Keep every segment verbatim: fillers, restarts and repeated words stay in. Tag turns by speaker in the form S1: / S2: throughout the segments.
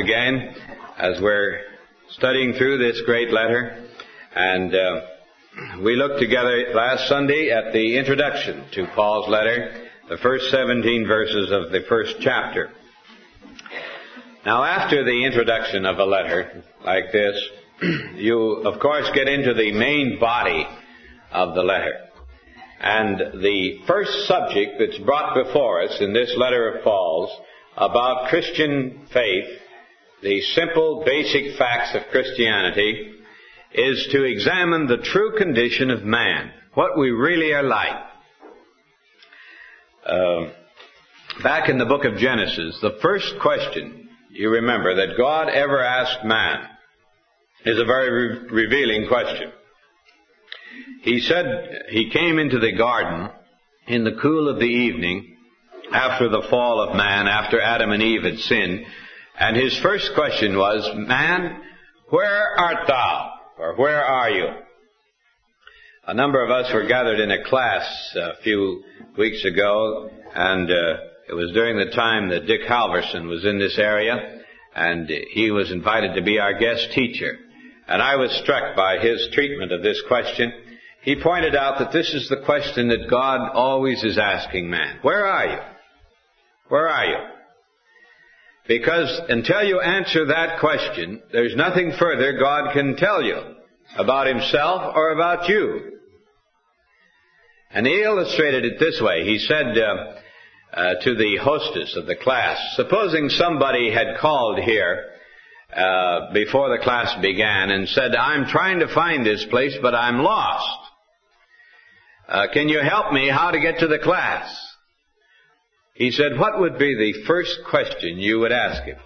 S1: Again, as we're studying through this great letter, and uh, we looked together last Sunday at the introduction to Paul's letter, the first seventeen verses of the first chapter. Now, after the introduction of a letter like this, you, of course, get into the main body of the letter. And the first subject that's brought before us in this letter of Paul's about Christian faith, the simple, basic facts of Christianity, is to examine the true condition of man, what we really are like. Uh, back in the book of Genesis, the first question, you remember, that God ever asked man is a very re- revealing question. He said he came into the garden in the cool of the evening after the fall of man, after Adam and Eve had sinned, and his first question was, "Man, where art thou?" Or, "Where are you?" A number of us were gathered in a class a few weeks ago, and uh, it was during the time that Dick Halverson was in this area, and he was invited to be our guest teacher. And I was struck by his treatment of this question. He pointed out that this is the question that God always is asking man. Where are you? Where are you? Because until you answer that question, there's nothing further God can tell you about himself or about you. And he illustrated it this way. He said uh, uh, to the hostess of the class, supposing somebody had called here uh, before the class began and said, "I'm trying to find this place, but I'm lost. Uh, can you help me how to get to the class?" He said, what would be the first question you would ask him?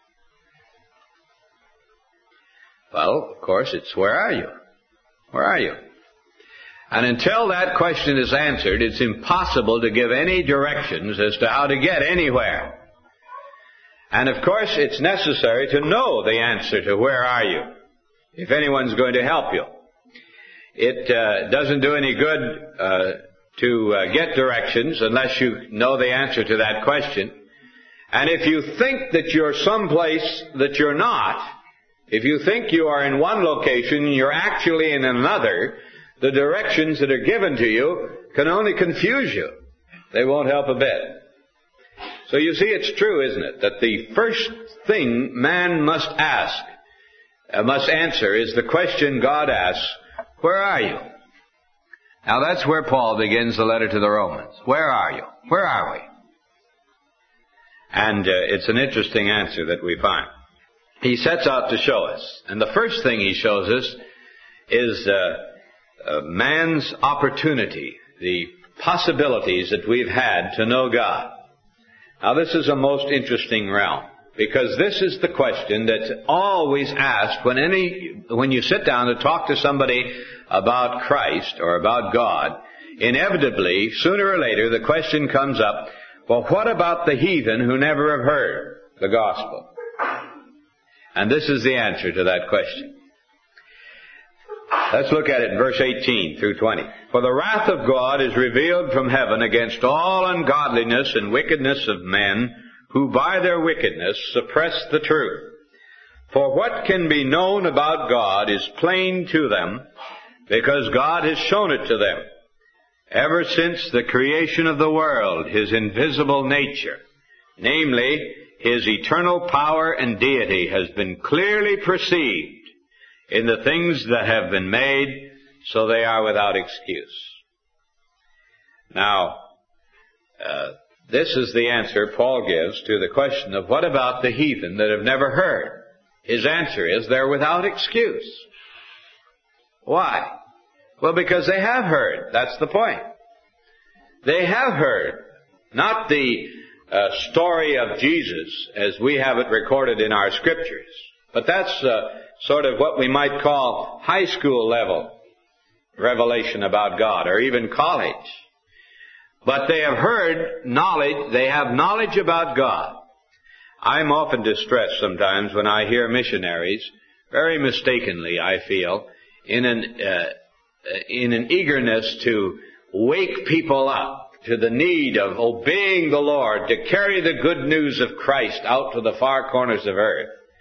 S1: Well, of course, it's, where are you? Where are you? And until that question is answered, it's impossible to give any directions as to how to get anywhere. And of course, it's necessary to know the answer to where are you, if anyone's going to help you. It uh, doesn't do any good uh, to uh, get directions unless you know the answer to that question. And if you think that you're someplace that you're not, if you think you are in one location and you're actually in another, the directions that are given to you can only confuse you. They won't help a bit. So you see, it's true, isn't it, that the first thing man must ask, uh, must answer, is the question God asks, where are you? Now that's where Paul begins the letter to the Romans. Where are you? Where are we? And uh, it's an interesting answer that we find. He sets out to show us. And the first thing he shows us is uh, uh, man's opportunity, the possibilities that we've had to know God. Now this is a most interesting realm, because this is the question that's always asked when any when you sit down to talk to somebody about Christ or about God. Inevitably, sooner or later, the question comes up, well, what about the heathen who never have heard the gospel? And this is the answer to that question. Let's look at it in verse eighteen through twenty. For the wrath of God is revealed from heaven against all ungodliness and wickedness of men, who by their wickedness suppress the truth. For what can be known about God is plain to them, because God has shown it to them. Ever since the creation of the world, His invisible nature, namely His eternal power and deity, has been clearly perceived in the things that have been made, so they are without excuse. Now, uh, this is the answer Paul gives to the question of what about the heathen that have never heard? His answer is they're without excuse. Why? Well, because they have heard. That's the point. They have heard. Not the uh, story of Jesus as we have it recorded in our scriptures. But that's uh, sort of what we might call high school level revelation about God, or even college. But they have heard knowledge, they have knowledge about God. I'm often distressed sometimes when I hear missionaries, very mistakenly, I feel, in an uh, in an eagerness to wake people up to the need of obeying the Lord, to carry the good news of Christ out to the far corners of earth.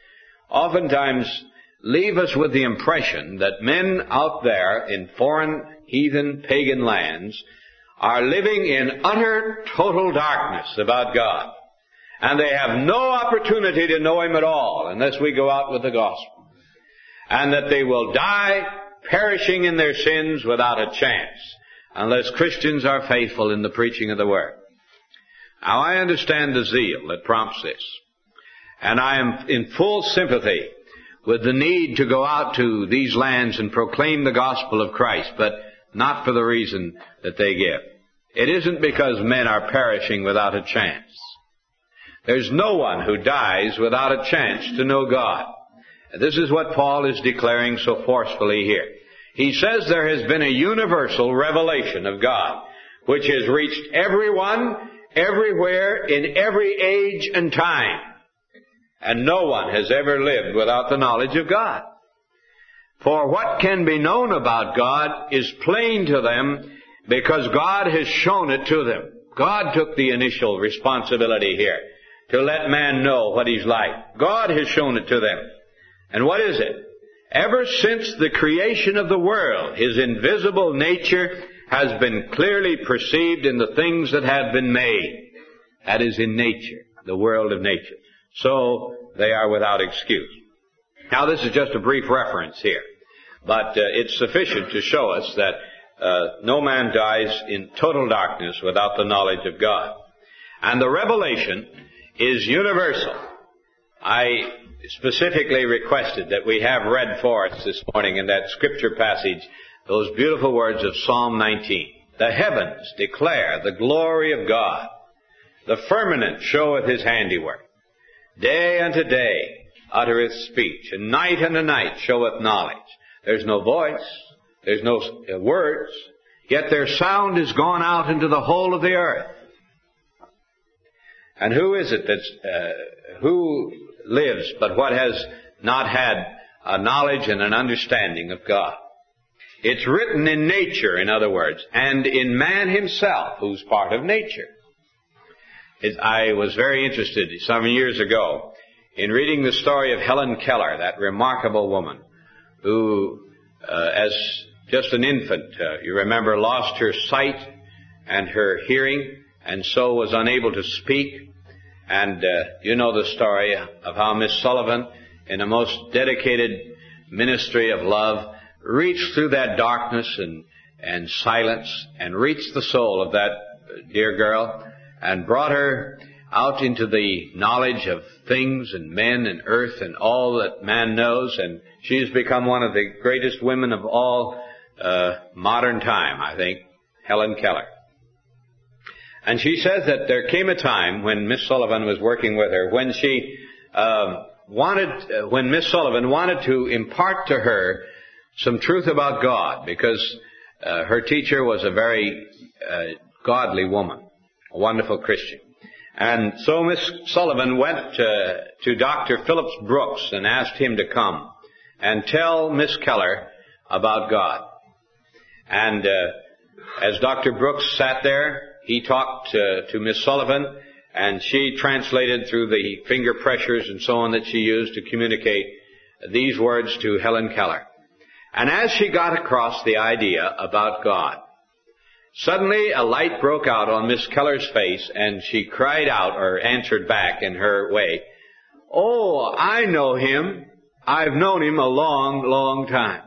S1: oftentimes leave us with the impression that men out there in foreign, heathen, pagan lands are living in utter, total darkness about God. And they have no opportunity to know Him at all unless we go out with the gospel. And that they will die perishing in their sins without a chance unless Christians are faithful in the preaching of the Word. Now, I understand the zeal that prompts this. And I am in full sympathy with the need to go out to these lands and proclaim the gospel of Christ, but not for the reason that they give. It isn't because men are perishing without a chance. There's no one who dies without a chance to know God. This is what Paul is declaring so forcefully here. He says there has been a universal revelation of God, which has reached everyone, everywhere, in every age and time. And no one has ever lived without the knowledge of God. For what can be known about God is plain to them because God has shown it to them. God took the initial responsibility here to let man know what He's like. God has shown it to them. And what is it? Ever since the creation of the world, His invisible nature has been clearly perceived in the things that have been made. That is in nature, the world of nature. So they are without excuse. Now, this is just a brief reference here, but uh, it's sufficient to show us that uh, no man dies in total darkness without the knowledge of God. And the revelation is universal. I specifically requested that we have read for us this morning in that scripture passage those beautiful words of Psalm nineteen. The heavens declare the glory of God. The firmament showeth His handiwork. Day unto day uttereth speech, and night unto night showeth knowledge. There's no voice, there's no words, yet their sound is gone out into the whole of the earth. And who is it that's, uh, who lives but what has not had a knowledge and an understanding of God? It's written in nature, in other words, and in man himself, who's part of nature. It, I was very interested some years ago in reading the story of Helen Keller, that remarkable woman who, uh, as just an infant, uh, you remember, lost her sight and her hearing, and so was unable to speak. And uh, you know the story of how Miss Sullivan, in a most dedicated ministry of love, reached through that darkness and, and silence and reached the soul of that dear girl and brought her out into the knowledge of things and men and earth and all that man knows. And she has become one of the greatest women of all uh, modern time, I think, Helen Keller. And she says that there came a time when Miss Sullivan was working with her, when she uh, wanted, uh, when Miss Sullivan wanted to impart to her some truth about God, because uh, her teacher was a very uh, godly woman, a wonderful Christian. And so Miss Sullivan went to, to Doctor Phillips Brooks and asked him to come and tell Miss Keller about God. And uh, as Doctor Brooks sat there, he talked uh, to Miss Sullivan, and she translated through the finger pressures and so on that she used to communicate these words to Helen Keller. And as she got across the idea about God, suddenly a light broke out on Miss Keller's face, and she cried out, or answered back in her way, "Oh, I know Him. I've known Him a long, long time."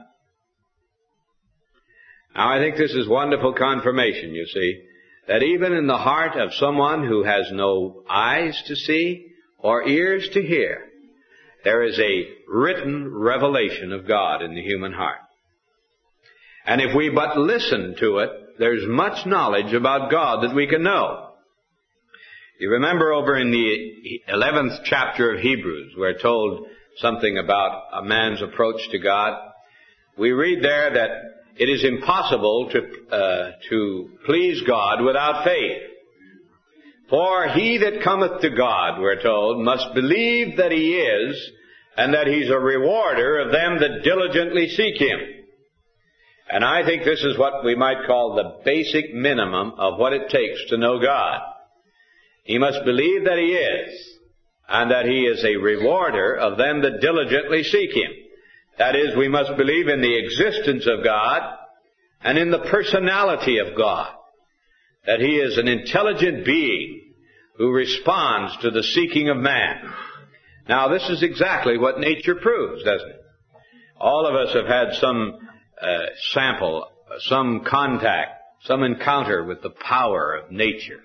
S1: Now, I think this is wonderful confirmation, you see, that even in the heart of someone who has no eyes to see or ears to hear, there is a written revelation of God in the human heart. And if we but listen to it, there's much knowledge about God that we can know. You remember over in the eleventh chapter of Hebrews, we're told something about a man's approach to God. We read there that it is impossible to, uh, to please God without faith. For he that cometh to God, we're told, must believe that He is, and that He's a rewarder of them that diligently seek Him. And I think this is what we might call the basic minimum of what it takes to know God. He must believe that He is, and that He is a rewarder of them that diligently seek Him. That is, we must believe in the existence of God and in the personality of God, that He is an intelligent being who responds to the seeking of man. Now, this is exactly what nature proves, doesn't it? All of us have had some uh, sample, some contact, some encounter with the power of nature.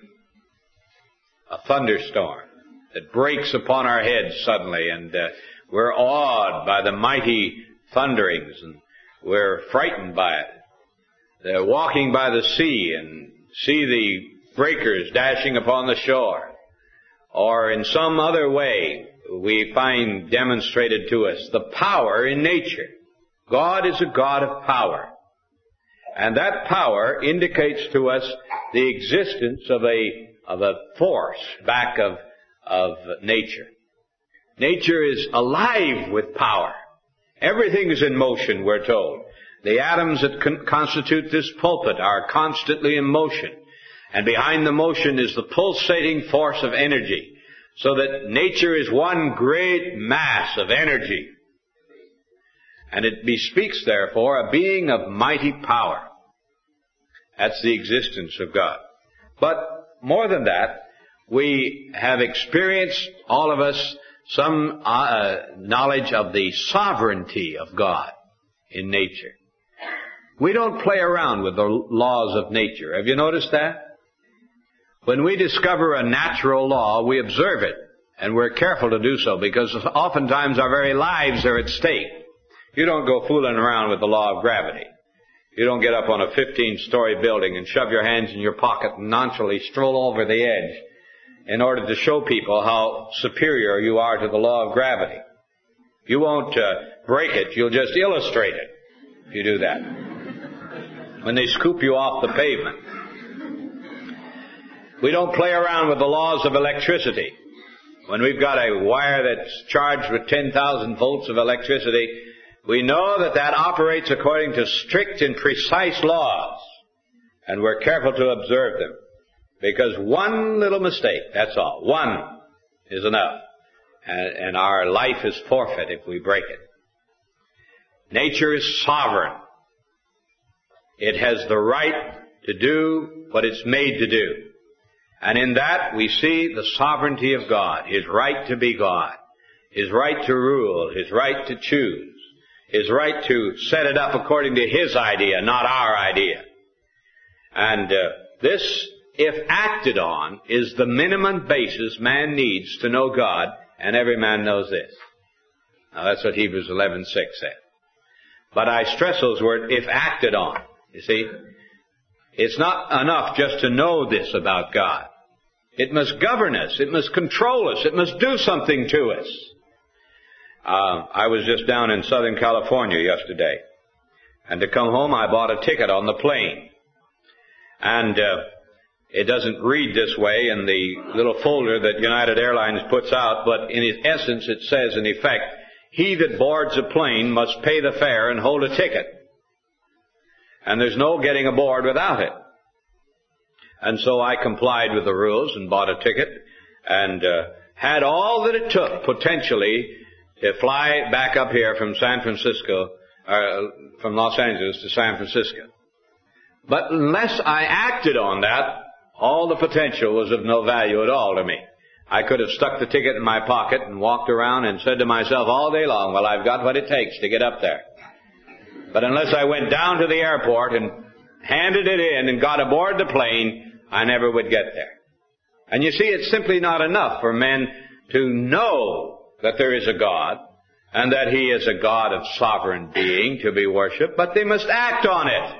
S1: A thunderstorm that breaks upon our heads suddenly, and uh, we're awed by the mighty thunderings, and we're frightened by it. They're walking by the sea and see the breakers dashing upon the shore. Or in some other way, we find demonstrated to us the power in nature. God is a God of power. And that power indicates to us the existence of a, of a force back of, of nature. Nature is alive with power. Everything is in motion, we're told. The atoms that con- constitute this pulpit are constantly in motion. And behind the motion is the pulsating force of energy. So that nature is one great mass of energy. And it bespeaks, therefore, a being of mighty power. That's the existence of God. But more than that, we have experienced, all of us, some uh, knowledge of the sovereignty of God in nature. We don't play around with the laws of nature. Have you noticed that? When we discover a natural law, we observe it, and we're careful to do so, because oftentimes our very lives are at stake. You don't go fooling around with the law of gravity. You don't get up on a fifteen-story building and shove your hands in your pocket and nonchalantly stroll over the edge in order to show people how superior you are to the law of gravity. You won't uh, break it, you'll just illustrate it if you do that. When they scoop you off the pavement. We don't play around with the laws of electricity. When we've got a wire that's charged with ten thousand volts of electricity, we know that that operates according to strict and precise laws. And we're careful to observe them. Because one little mistake, that's all. One is enough. And, and our life is forfeit if we break it. Nature is sovereign. It has the right to do what it's made to do. And in that we see the sovereignty of God, His right to be God, His right to rule, His right to choose, His right to set it up according to His idea, not our idea. And uh, this, if acted on, is the minimum basis man needs to know God, and every man knows this. Now that's what Hebrews eleven six said. But I stress those words, if acted on. You see, it's not enough just to know this about God. It must govern us. It must control us. It must do something to us. Uh, I was just down in Southern California yesterday. And to come home, I bought a ticket on the plane. And uh, it doesn't read this way in the little folder that United Airlines puts out, but in essence it says, in effect, he that boards a plane must pay the fare and hold a ticket. And there's no getting aboard without it. And so I complied with the rules and bought a ticket and uh, had all that it took potentially to fly back up here from San Francisco, uh, from Los Angeles to San Francisco. But unless I acted on that, all the potential was of no value at all to me. I could have stuck the ticket in my pocket and walked around and said to myself all day long, well, I've got what it takes to get up there. But unless I went down to the airport and handed it in and got aboard the plane, I never would get there. And you see, it's simply not enough for men to know that there is a God and that He is a God of sovereign being to be worshipped, but they must act on it.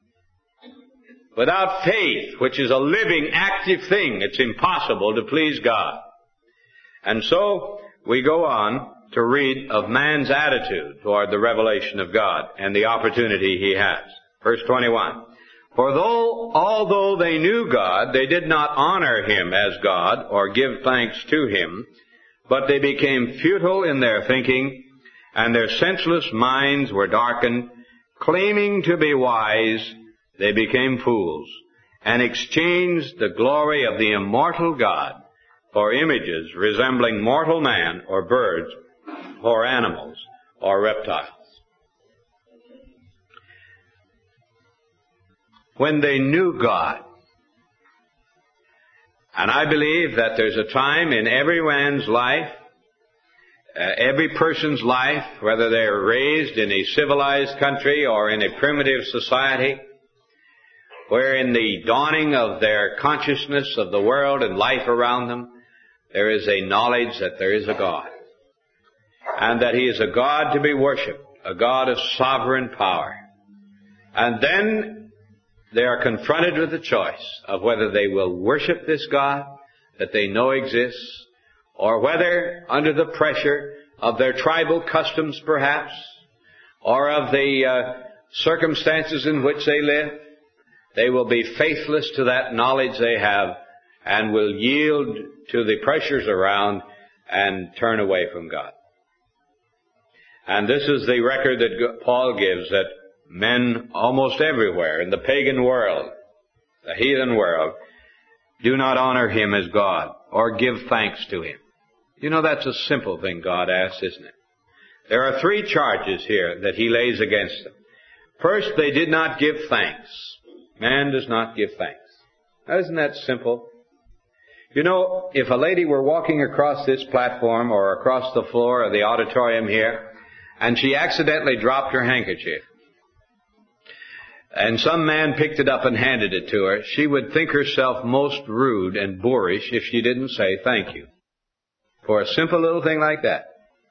S1: Without faith, which is a living, active thing, it's impossible to please God. And so we go on to read of man's attitude toward the revelation of God and the opportunity he has. Verse twenty-one. For though, although they knew God, they did not honor Him as God or give thanks to Him, but they became futile in their thinking, and their senseless minds were darkened. Claiming to be wise, they became fools, and exchanged the glory of the immortal God for images resembling mortal man or birds or animals or reptiles. When they knew God, and I believe that there's a time in every man's life, uh, every person's life, whether they're raised in a civilized country or in a primitive society, where in the dawning of their consciousness of the world and life around them, there is a knowledge that there is a God, and that He is a God to be worshipped, a God of sovereign power. And then they are confronted with the choice of whether they will worship this God that they know exists, or whether, under the pressure of their tribal customs perhaps, or of the uh, circumstances in which they live, they will be faithless to that knowledge they have and will yield to the pressures around and turn away from God. And this is the record that Paul gives, that men almost everywhere in the pagan world, the heathen world, do not honor Him as God or give thanks to Him. You know, that's a simple thing God asks, isn't it? There are three charges here that He lays against them. First, they did not give thanks. Man does not give thanks. Now, isn't that simple? You know, if a lady were walking across this platform or across the floor of the auditorium here, and she accidentally dropped her handkerchief, and some man picked it up and handed it to her, she would think herself most rude and boorish if she didn't say thank you for a simple little thing like that.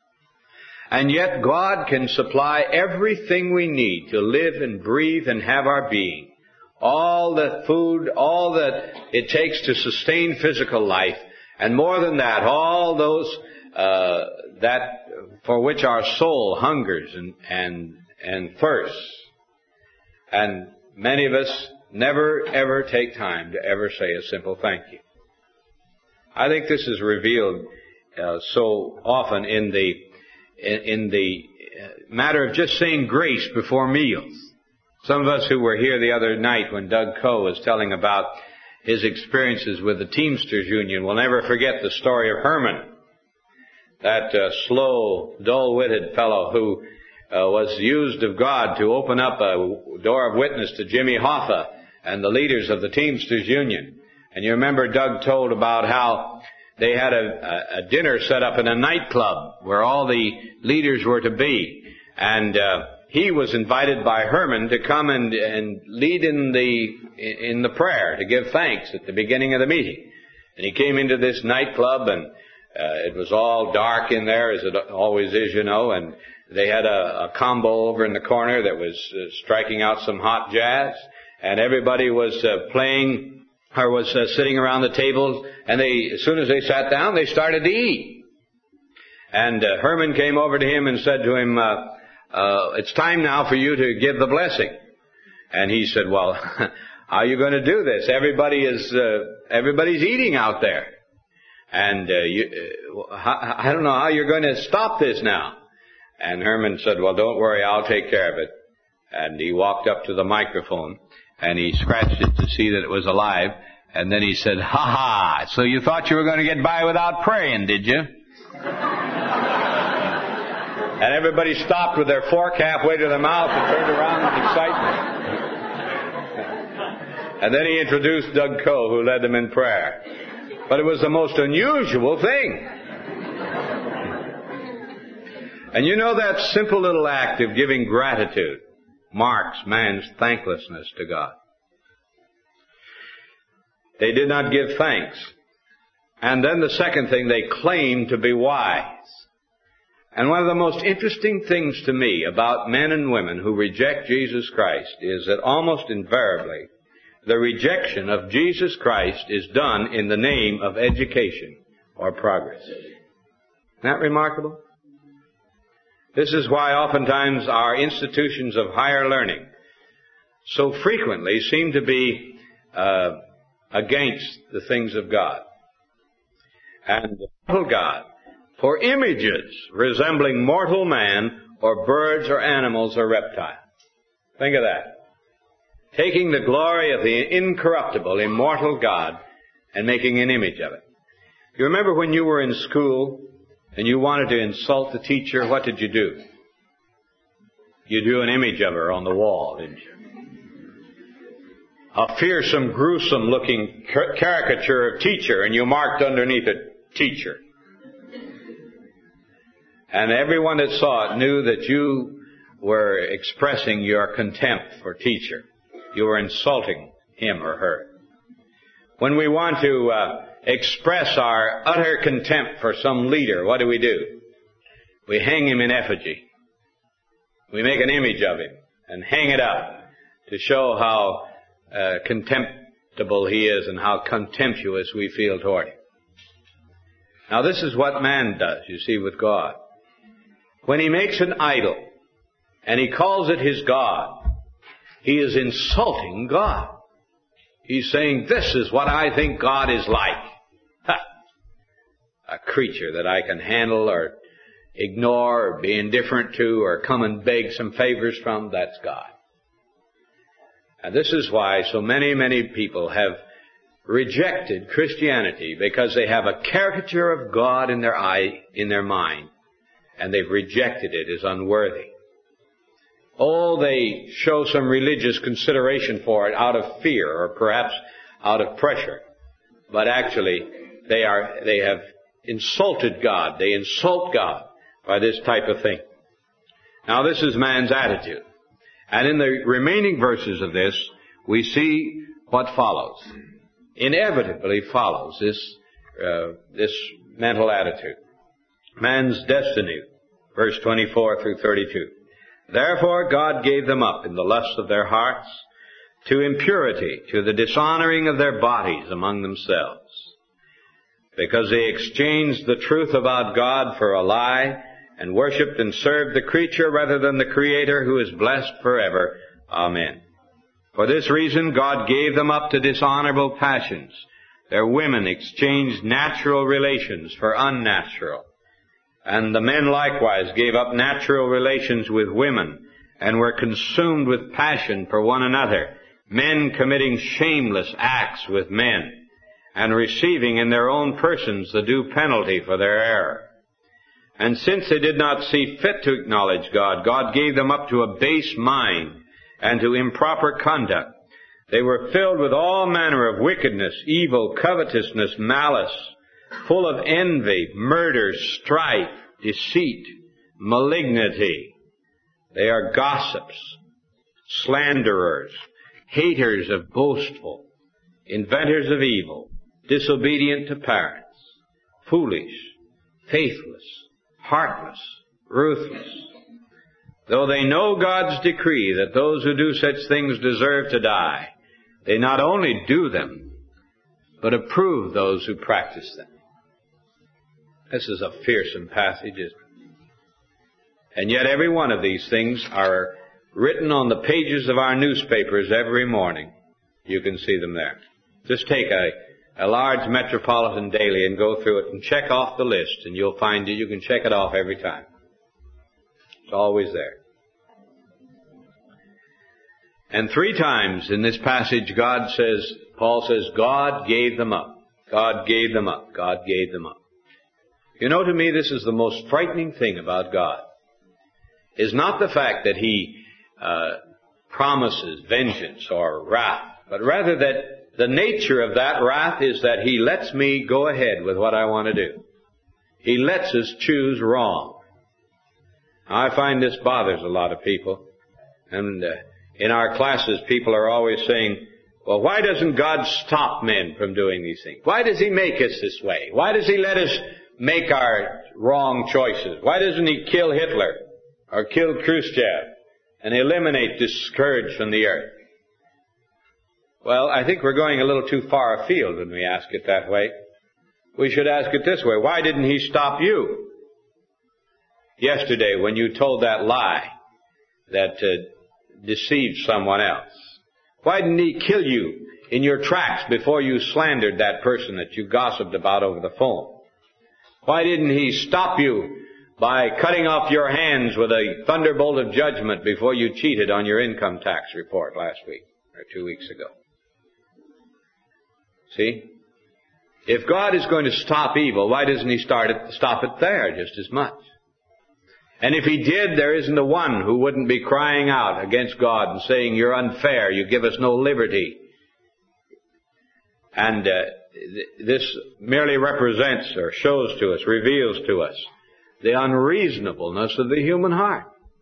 S1: And yet God can supply everything we need to live and breathe and have our being. All the food, all that it takes to sustain physical life, and more than that, all those uh, that for which our soul hungers and and and thirsts. And many of us never, ever take time to ever say a simple thank you. I think this is revealed uh, so often in the in, in the matter of just saying grace before meals. Some of us who were here the other night when Doug Coe was telling about his experiences with the Teamsters Union will never forget the story of Herman, that uh, slow, dull-witted fellow who Uh, was used of God to open up a door of witness to Jimmy Hoffa and the leaders of the Teamsters Union. And you remember Doug told about how they had a, a, a dinner set up in a nightclub where all the leaders were to be. And uh, he was invited by Herman to come and, and lead in the in the prayer, to give thanks at the beginning of the meeting. And he came into this nightclub, and uh, it was all dark in there, as it always is, you know, and they had a, a combo over in the corner that was uh, striking out some hot jazz, and everybody was uh, playing, or was uh, sitting around the tables, and they, as soon as they sat down, they started to eat. And uh, Herman came over to him and said to him, uh, uh, it's time now for you to give the blessing. And he said, well, how are you going to do this? Everybody is, uh, everybody's eating out there. And uh, you, uh, I don't know how you're going to stop this now. And Herman said, well, don't worry, I'll take care of it. And he walked up to the microphone, and he scratched it to see that it was alive. And then he said, ha ha, so you thought you were going to get by without praying, did you? And everybody stopped with their fork halfway to their mouth and turned around in excitement. And then he introduced Doug Coe, who led them in prayer. But it was the most unusual thing. And you know, that simple little act of giving gratitude marks man's thanklessness to God. They did not give thanks. And then the second thing, they claimed to be wise. And one of the most interesting things to me about men and women who reject Jesus Christ is that almost invariably the rejection of Jesus Christ is done in the name of education or progress. Isn't that remarkable? This is why oftentimes our institutions of higher learning so frequently seem to be uh, against the things of God. And mortal God, for images resembling mortal man or birds or animals or reptiles. Think of that. Taking the glory of the incorruptible, immortal God and making an image of it. You remember when you were in school and you wanted to insult the teacher, what did you do? You drew an image of her on the wall, didn't you? A fearsome, gruesome-looking caricature of teacher, and you marked underneath it, teacher. And everyone that saw it knew that you were expressing your contempt for teacher. You were insulting him or her. When we want to uh, express our utter contempt for some leader, what do we do? We hang him in effigy. We make an image of him and hang it up to show how uh, contemptible he is and how contemptuous we feel toward him. Now this is what man does, you see, with God. When he makes an idol and he calls it his God, he is insulting God. He's saying, this is what I think God is like. Ha! A creature that I can handle or ignore or be indifferent to or come and beg some favors from, that's God. And this is why so many, many people have rejected Christianity, because they have a caricature of God in their eye, in their mind, and they've rejected it as unworthy. Oh, they show some religious consideration for it out of fear or perhaps out of pressure. But actually, they are, they have insulted God. They insult God by this type of thing. Now, this is man's attitude. And in the remaining verses of this, we see what follows. Inevitably follows this, uh, this mental attitude. Man's destiny, verse twenty-four through thirty-two. Therefore God gave them up in the lust of their hearts to impurity, to the dishonoring of their bodies among themselves, because they exchanged the truth about God for a lie, and worshipped and served the creature rather than the Creator, who is blessed forever. Amen. For this reason God gave them up to dishonorable passions. Their women exchanged natural relations for unnatural. And the men likewise gave up natural relations with women, and were consumed with passion for one another, men committing shameless acts with men, and receiving in their own persons the due penalty for their error. And since they did not see fit to acknowledge God, God gave them up to a base mind and to improper conduct. They were filled with all manner of wickedness, evil, covetousness, malice, full of envy, murder, strife, deceit, malignity. They are gossips, slanderers, haters of boastful, inventors of evil, disobedient to parents, foolish, faithless, heartless, ruthless. Though they know God's decree that those who do such things deserve to die, they not only do them, but approve those who practice them. This is a fearsome passage, isn't it? And yet every one of these things are written on the pages of our newspapers every morning. You can see them there. Just take a, a large metropolitan daily and go through it and check off the list, and you'll find it. You can check it off every time. It's always there. And three times in this passage, God says, Paul says, God gave them up. God gave them up. God gave them up. You know, to me, this is the most frightening thing about God, is not the fact that He uh, promises vengeance or wrath, but rather that the nature of that wrath is that He lets me go ahead with what I want to do. He lets us choose wrong. I find this bothers a lot of people. And uh, in our classes, people are always saying, well, why doesn't God stop men from doing these things? Why does He make us this way? Why does He let us make our wrong choices? Why doesn't He kill Hitler or kill Khrushchev and eliminate this scourge from the earth? Well, I think we're going a little too far afield when we ask it that way. We should ask it this way. Why didn't He stop you yesterday when you told that lie that uh, deceived someone else? Why didn't He kill you in your tracks before you slandered that person that you gossiped about over the phone? Why didn't He stop you by cutting off your hands with a thunderbolt of judgment before you cheated on your income tax report last week or two weeks ago? See? If God is going to stop evil, why doesn't He start it, stop it there just as much? And if He did, there isn't a one who wouldn't be crying out against God and saying, you're unfair, you give us no liberty. And uh, this merely represents or shows to us, reveals to us, the unreasonableness of the human heart.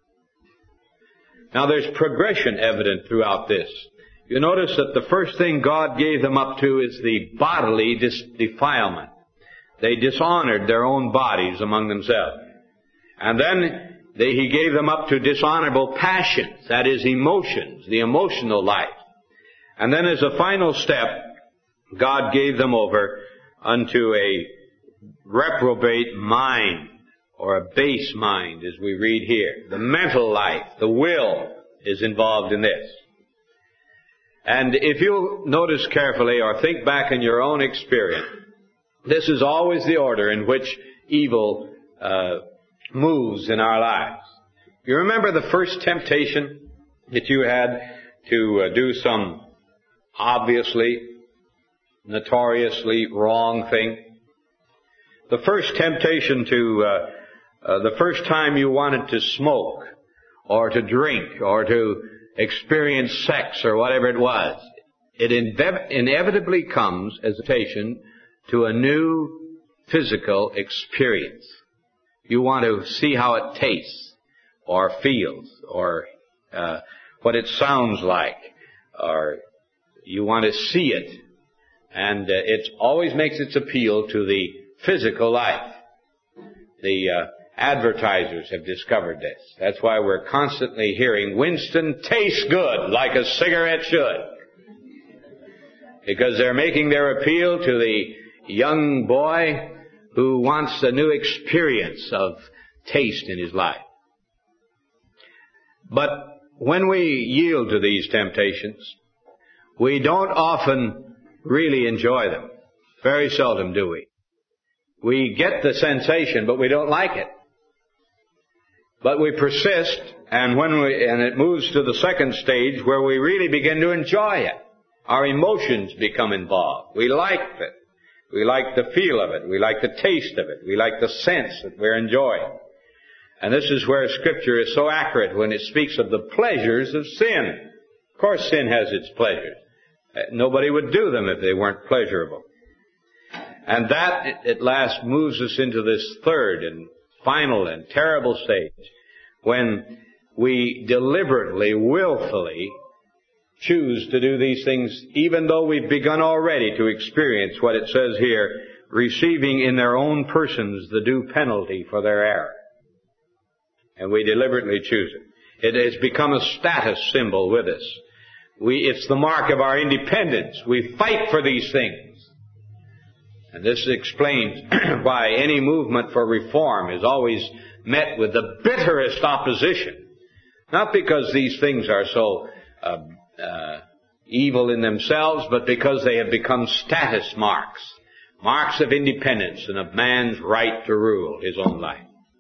S1: Now there's progression evident throughout this. You notice that the first thing God gave them up to is the bodily dis- defilement. They dishonored their own bodies among themselves. And then they, He gave them up to dishonorable passions, that is, emotions, the emotional life. And then as a final step, God gave them over unto a reprobate mind, or a base mind, as we read here. The mental life, the will, is involved in this. And if you notice carefully or think back in your own experience, this is always the order in which evil uh, moves in our lives. You remember the first temptation that you had to uh, do some obviously, notoriously wrong thing? The first temptation to, uh, uh, the first time you wanted to smoke, or to drink, or to experience sex, or whatever it was, it inve- inevitably comes as a temptation to a new physical experience. You want to see how it tastes, or feels, or uh, what it sounds like, or you want to see it. And uh, it always makes its appeal to the physical life. The uh, advertisers have discovered this. That's why we're constantly hearing, Winston tastes good, like a cigarette should. Because they're making their appeal to the young boy who wants a new experience of taste in his life. But when we yield to these temptations, we don't often really enjoy them. Very seldom do we. We get the sensation, but we don't like it. But we persist, and when we, and it moves to the second stage where we really begin to enjoy it. Our emotions become involved. We like it. We like the feel of it. We like the taste of it. We like the sense that we're enjoying. And this is where Scripture is so accurate when it speaks of the pleasures of sin. Of course, sin has its pleasures. Nobody would do them if they weren't pleasurable. And that, at last, moves us into this third and final and terrible stage when we deliberately, willfully choose to do these things, even though we've begun already to experience what it says here, receiving in their own persons the due penalty for their error. And we deliberately choose it. It has become a status symbol with us. We, it's the mark of our independence. We fight for these things. And this explains why any movement for reform is always met with the bitterest opposition. Not because these things are so uh, uh, evil in themselves, but because they have become status marks. Marks of independence and of man's right to rule his own life.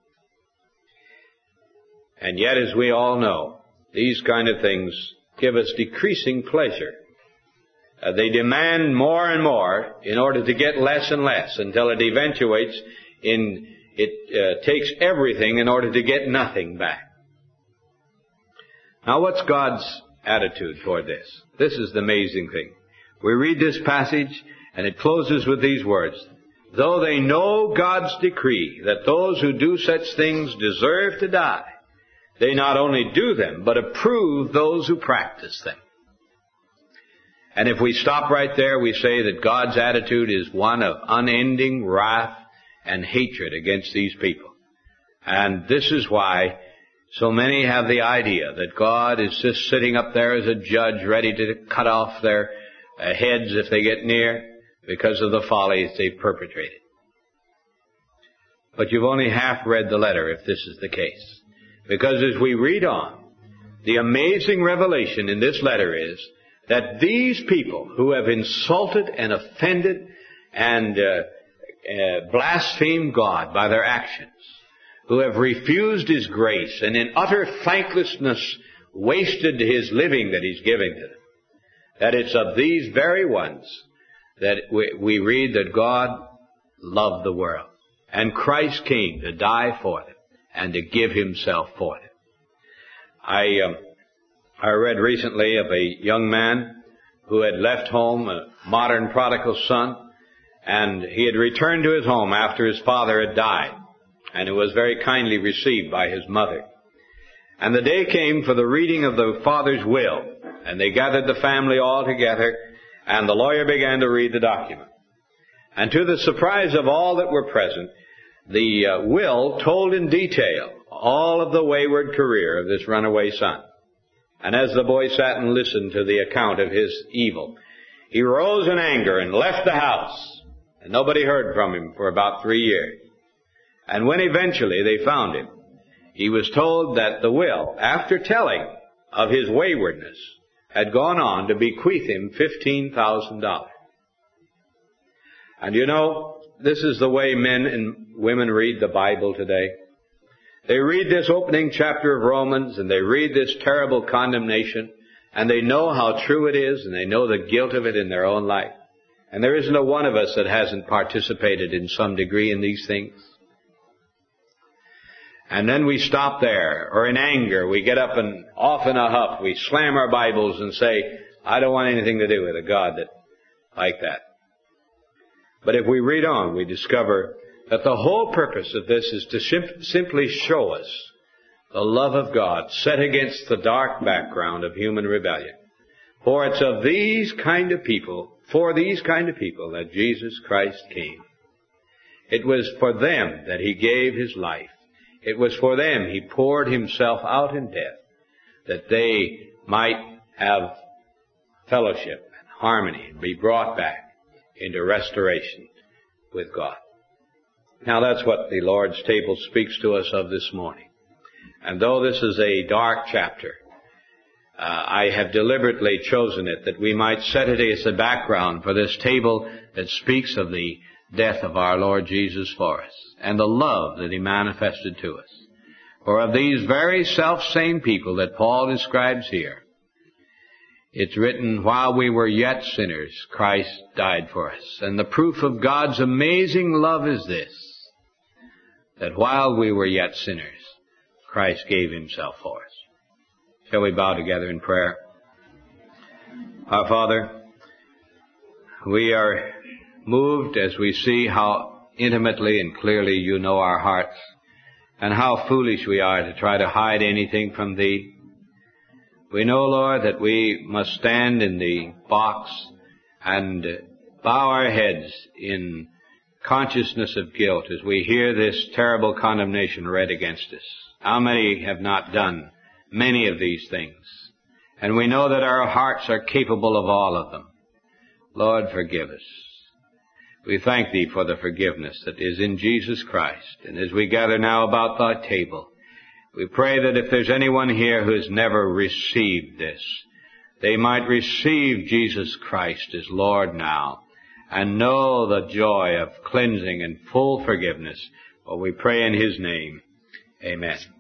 S1: And yet, as we all know, these kind of things give us decreasing pleasure. Uh, they demand more and more in order to get less and less until it eventuates in, it uh, takes everything in order to get nothing back. Now what's God's attitude toward this? This is the amazing thing. We read this passage and it closes with these words. Though they know God's decree that those who do such things deserve to die, they not only do them, but approve those who practice them. And if we stop right there, we say that God's attitude is one of unending wrath and hatred against these people. And this is why so many have the idea that God is just sitting up there as a judge ready to cut off their uh, heads if they get near because of the follies they've perpetrated. But you've only half read the letter if this is the case. Because as we read on, the amazing revelation in this letter is that these people who have insulted and offended and uh, uh, blasphemed God by their actions, who have refused His grace and in utter thanklessness wasted His living that He's giving to them, that it's of these very ones that we, we read that God loved the world, and Christ came to die for them and to give himself for them. I, um, I read recently of a young man who had left home, a modern prodigal son, and he had returned to his home after his father had died, and it was very kindly received by his mother. And the day came for the reading of the father's will, and they gathered the family all together, and the lawyer began to read the document. And to the surprise of all that were present, the uh, will told in detail all of the wayward career of this runaway son. And as the boy sat and listened to the account of his evil, he rose in anger and left the house, and nobody heard from him for about three years. And when eventually they found him, he was told that the will, after telling of his waywardness, had gone on to bequeath him fifteen thousand dollars. And you know, this is the way men and women read the Bible today. They read this opening chapter of Romans, and they read this terrible condemnation, and they know how true it is, and they know the guilt of it in their own life. And there isn't a one of us that hasn't participated in some degree in these things. And then we stop there, or in anger, we get up and off in a huff, we slam our Bibles and say, I don't want anything to do with a God that like that. But if we read on, we discover that the whole purpose of this is to sim- simply show us the love of God set against the dark background of human rebellion. For it's of these kind of people, for these kind of people that Jesus Christ came. It was for them that he gave his life. It was for them he poured himself out in death, that they might have fellowship and harmony and be brought back into restoration with God. Now that's what the Lord's table speaks to us of this morning. And though this is a dark chapter, uh, I have deliberately chosen it that we might set it as a background for this table that speaks of the death of our Lord Jesus for us and the love that he manifested to us. For of these very self-same people that Paul describes here, it's written, while we were yet sinners, Christ died for us. And the proof of God's amazing love is this, that while we were yet sinners, Christ gave himself for us. Shall we bow together in prayer? Our Father, we are moved as we see how intimately and clearly you know our hearts, and how foolish we are to try to hide anything from thee. We know, Lord, that we must stand in the box and bow our heads in consciousness of guilt as we hear this terrible condemnation read against us. How many have not done many of these things? And we know that our hearts are capable of all of them. Lord, forgive us. We thank thee for the forgiveness that is in Jesus Christ. And as we gather now about thy table, we pray that if there's anyone here who has never received this, they might receive Jesus Christ as Lord now and know the joy of cleansing and full forgiveness. For we pray in his name. Amen.